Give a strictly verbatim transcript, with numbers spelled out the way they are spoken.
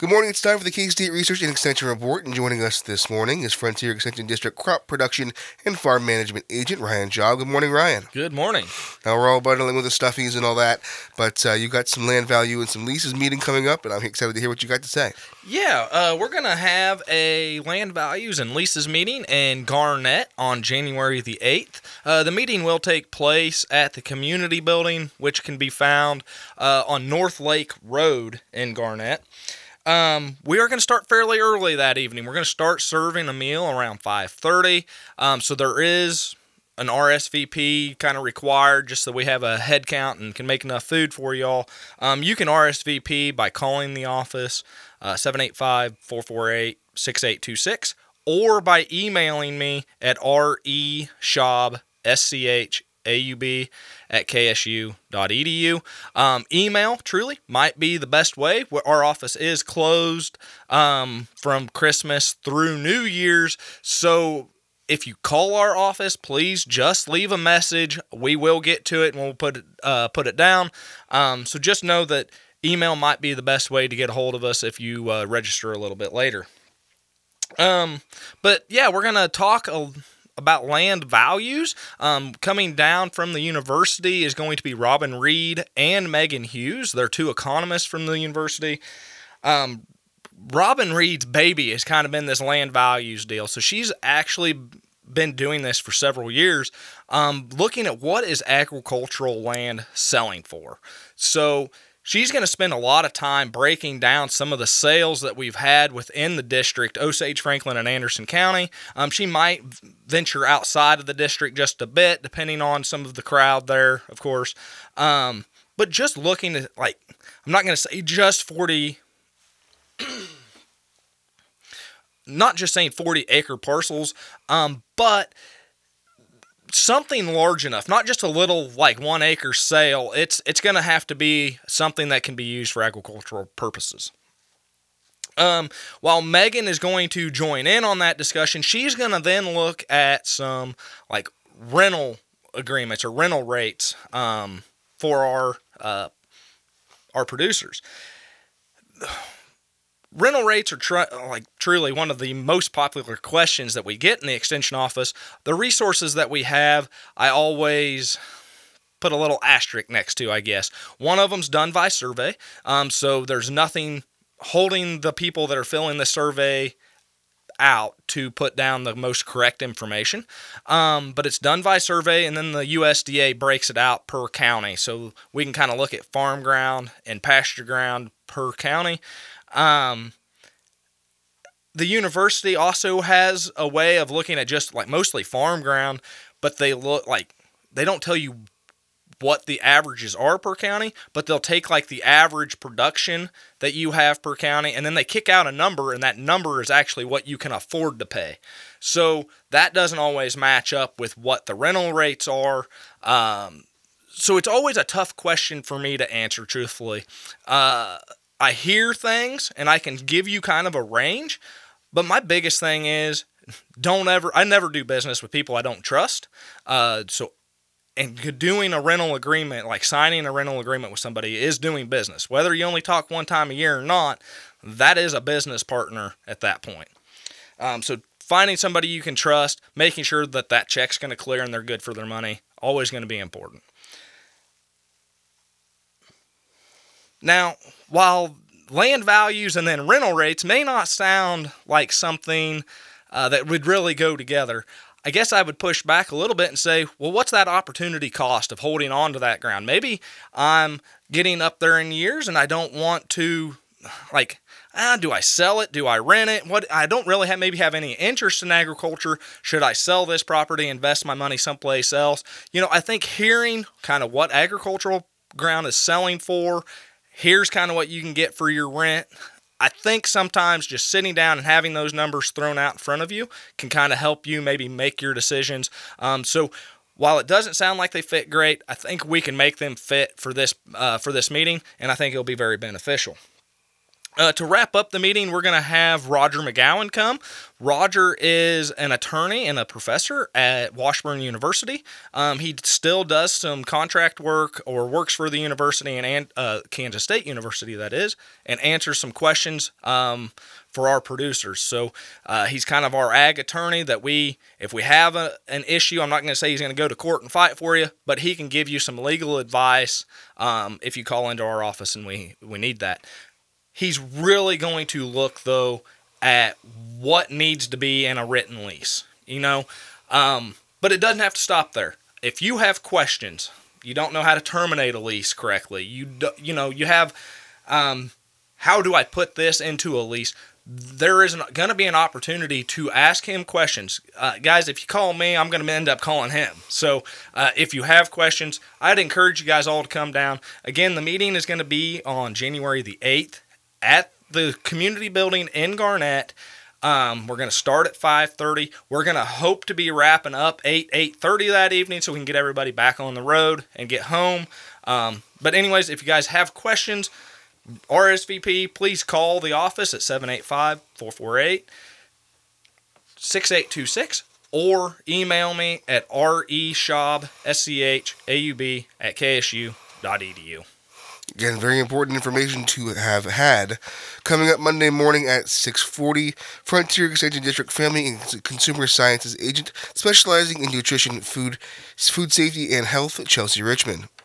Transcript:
Good morning. It's time for the K-State Research and Extension Report, and joining us this morning is Frontier Extension District Crop Production and Farm Management Agent Ryan Job. Good morning, Ryan. Good morning. Now, we're all bundling with the stuffies and all that, but uh, you've got some land value and some leases meeting coming up, and I'm excited to hear what you got to say. Yeah, uh, we're going to have a land values and leases meeting in Garnett on January the eighth. Uh, the meeting will take place at the community building, which can be found uh, on North Lake Road in Garnett. Um, we are going to start fairly early that evening. We're going to start serving a meal around five thirty. Um, so there is an R S V P kind of required just so we have a head count and can make enough food for y'all. Um, you can R S V P by calling the office, uh, seven eight five, four four eight, six eight two six, or by emailing me at reschaub, S C H A U B, at k s u dot e d u. Um, email, truly, might be the best way. Our office is closed um, from Christmas through New Year's, so if you call our office, please just leave a message. We will get to it, and we'll put it, uh, put it down. Um, so just know that email might be the best way to get a hold of us if you uh, register a little bit later. Um, but, yeah, we're going to talk a about land values. Um, coming down from the university is going to be Robin Reed and Megan Hughes. They're two economists from the university. Um, Robin Reed's baby has kind of been this land values deal. So she's actually been doing this for several years, um, looking at what is agricultural land selling for. So she's going to spend a lot of time breaking down some of the sales that we've had within the district, Osage, Franklin, and Anderson County. Um, she might venture outside of the district just a bit, depending on some of the crowd there, of course. Um, but just looking at, like, I'm not going to say just forty, not just saying forty acre parcels, um, but something large enough, not just a little like one acre sale. It's it's going to have to be something that can be used for agricultural purposes. Um, while Megan is going to join in on that discussion, she's going to then look at some like rental agreements or rental rates um, for our uh, our producers. Rental rates are tr- like truly one of the most popular questions that we get in the extension office. The resources that we have, I always put a little asterisk next to, I guess. One of them's done by survey, um, so there's nothing holding the people that are filling the survey out to put down the most correct information. Um, but it's done by survey, and then the U S D A breaks it out per county, so we can kind of look at farm ground and pasture ground per county. Um, the university also has a way of looking at just like mostly farm ground, but they look like they don't tell you what the averages are per county, but they'll take like the average production that you have per county, and then they kick out a number, and that number is actually what you can afford to pay. So that doesn't always match up with what the rental rates are. Um, so it's always a tough question for me to answer truthfully. Uh, I hear things, and I can give you kind of a range, but my biggest thing is don't ever, I never do business with people I don't trust. Uh, so, and doing a rental agreement, like signing a rental agreement with somebody is doing business. Whether you only talk one time a year or not, that is a business partner at that point. Um, so finding somebody you can trust, making sure that that check's going to clear and they're good for their money, always going to be important. Now, while land values and then rental rates may not sound like something uh, that would really go together, I guess I would push back a little bit and say, well, what's that opportunity cost of holding on to that ground? Maybe I'm getting up there in years and I don't want to, like, ah, do I sell it? Do I rent it? What? I don't really have maybe have any interest in agriculture. Should I sell this property, invest my money someplace else? You know, I think hearing kind of what agricultural ground is selling for, here's kind of what you can get for your rent. I think sometimes just sitting down and having those numbers thrown out in front of you can kind of help you maybe make your decisions. Um, so while it doesn't sound like they fit great, I think we can make them fit for this uh, for this meeting, and I think it'll be very beneficial. Uh, to wrap up the meeting, we're going to have Roger McGowan come. Roger is an attorney and a professor at Washburn University. Um, he still does some contract work or works for the university and uh, Kansas State University, that is, and answers some questions um, for our producers. So uh, he's kind of our ag attorney that we, if we have a, an issue, I'm not going to say he's going to go to court and fight for you, but he can give you some legal advice um, if you call into our office and we, we need that. He's really going to look, though, at what needs to be in a written lease, you know. Um, but it doesn't have to stop there. If you have questions, you don't know how to terminate a lease correctly, you do, you know, you have, um, how do I put this into a lease? There is going to be an opportunity to ask him questions. Uh, guys, if you call me, I'm going to end up calling him. So uh, if you have questions, I'd encourage you guys all to come down. Again, the meeting is going to be on January the eighth. At the community building in Garnett. Um, we're going to start at five thirty. We're going to hope to be wrapping up eight, eight thirty that evening so we can get everybody back on the road and get home. Um, but anyways, if you guys have questions, R S V P, please call the office at seven eight five, four four eight, six eight two six or email me at reschaub, S C H A U B, at k s u dot e d u. Again, very important information to have had. Coming up Monday morning at six forty, Frontier Extension District Family and Consumer Sciences Agent specializing in nutrition, food, food safety, and health, Chelsea Richmond.